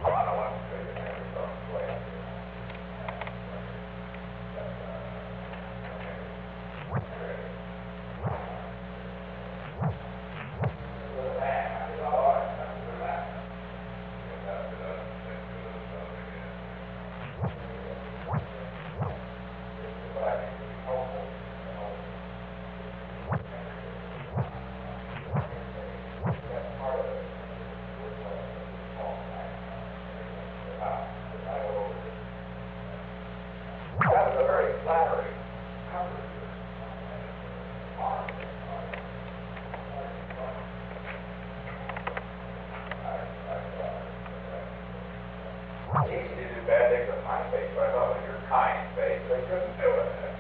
It's easy to do bad things with my face, but I thought with your kind face, they couldn't do it.